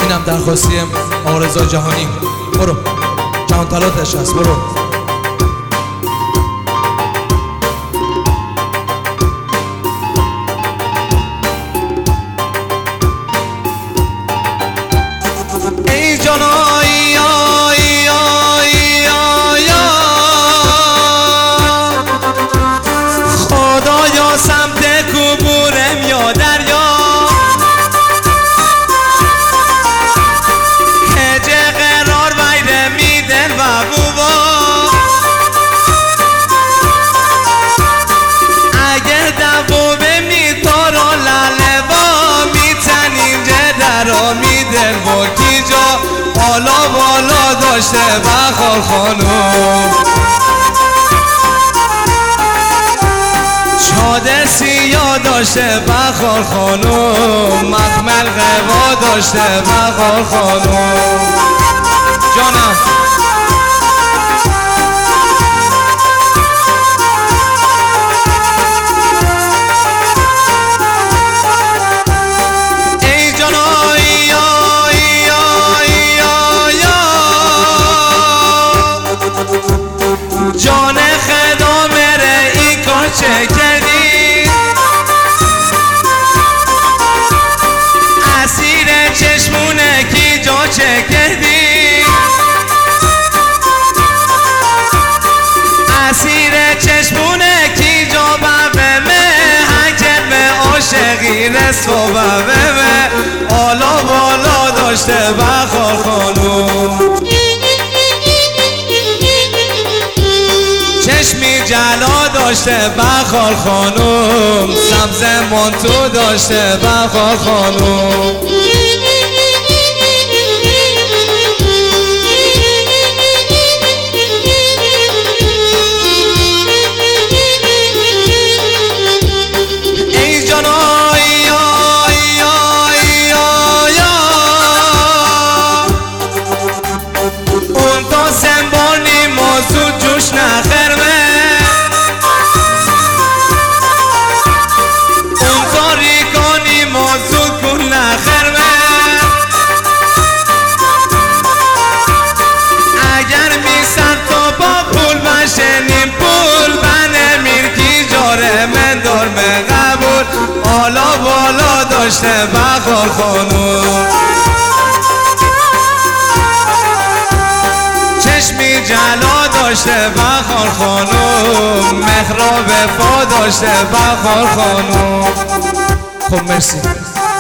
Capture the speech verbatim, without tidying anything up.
اینم درخواستی آقا رضا جهانی. برو جهان طلاتش هست. برو ای جانایی آی آی آی خدایا سمت کوبورم یا دریا هجه قرار ویره میدن و بوبا اگر دفو میتارا لالبا میتنیم جدرا میدن با کی جا بالا بالا داشته بخال خانوم چادر سیاه داشته بخال خانوم مخمل قوا داشته بخال خانوم جانم جان خدا مره ای کار چه کردی اسیر چشمونه کی جا چه کردی اسیر چشمونه کی جا ببه مه هنکر به عاشقی رسو ببه مه بالا بالا داشته بخال خانوم چشمی جلا داشته بخال خانوم سبز مانتو داشته بخال خانوم ای جانایی آی آی آی اون تا سنبانی موضوع جوش نخرمه اگر میسر تو با پول بشنیم پول بنه میرکی جاره من دارم قبول بالا بالا داشته بخال خانوم چشمی جلا داشته بخال خانوم مهراب فا داشته بخال خانوم. خب مرسی.